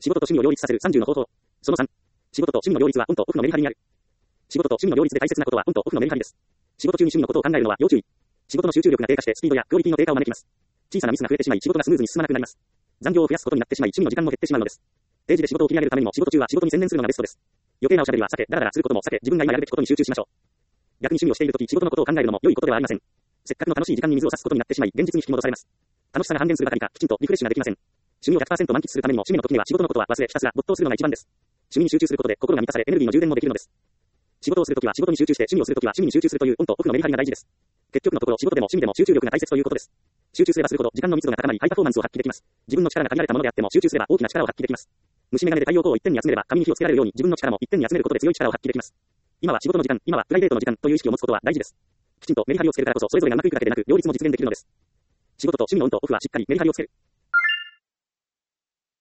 仕事と趣味を両立させる30の方法。その3。仕事と趣味の両立はオンとオフのメリハリにある。仕事と趣味の両立で大切なことはオンとオフのメリハリです。仕事中に趣味のことを考えるのは要注意。仕事の集中力が低下してスピードやクオリティの低下を招きます。小さなミスが増えてしまい仕事がスムーズに進まなくなります。残業を増やすことになってしまい趣味の時間も減ってしまうのです。定時で仕事を切り上げるためにも仕事中は仕事に専念するのがベストです。余計なおしゃべりは避け、ダラダラすることも避け、自分が今やるべきことに集中しましょう。逆に趣味をしているとき仕事のことを考えるのも良いことではありません。せっかくの楽しい時間に水を差すことになってしまい、現実に引き戻されます。楽しさが半減するばかりか、きちんとリフレッシュができません。趣味を 100% 満喫するためにも趣味の時には仕事のことは忘れ、ひたすら没頭するのが一番です。趣味に集中することで心が満たされ、エネルギーの充電もできるのです。仕事をするときは仕事に集中して、趣味をするときは趣味に集中するというオンとオフのメリハリが大事です。結局のところ仕事でも趣味でも集中力が大切ということです。集中すればするほど時間の密度が高まりハイパフォーマンスを発揮できます。自分の力が限られたものであっても集中すれば大きな力を発揮できます。虫眼鏡で太陽光を一点に集めれば紙に火をつけられるように自分の力も一点に集めることで強い力を発揮できます。今は仕事の時間、今はプライベートの時間という意識を持つことは大事です。きちんとメリハリをつけるからこそそれぞれがうまくいくだけでなく両立も実現できるのです。仕事と趣味のオンとオフはしっかりメリハリをつける。